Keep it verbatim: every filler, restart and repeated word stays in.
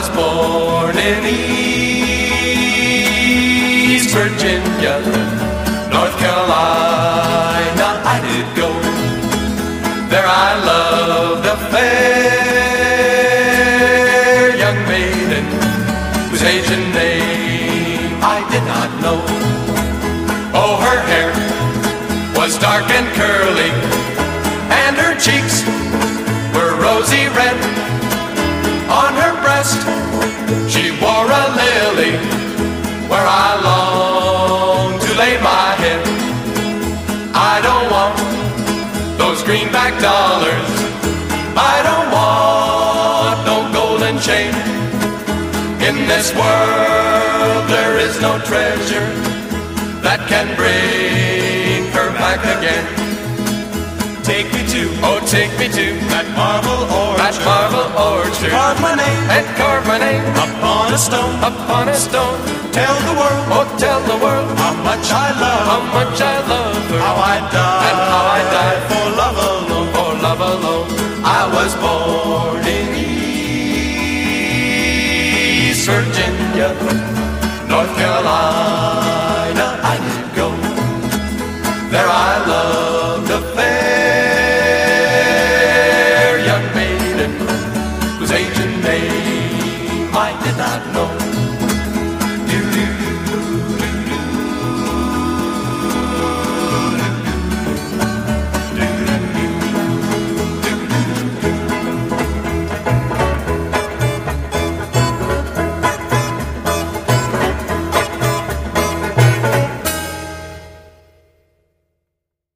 was born in East Virginia, North Carolina I did go. There I loved a fair young maiden whose Asian name I did not know. Oh, her hair was dark and curly, and her cheeks were rosy red. On her breast she wore a lily, where I long to lay my head. I don't want those greenback dollars, I don't want no golden chain. In this world there is no treasure that can bring her back again. Take me to, oh take me to that marble orchard, that marble orchard. Carve my name, and carve my name upon a stone, upon a stone. Tell the world, oh tell the world how much I love, how much I love her, how I died, and how I died for love alone, for love alone. I was born in East Virginia, North Carolina I did go. There I loved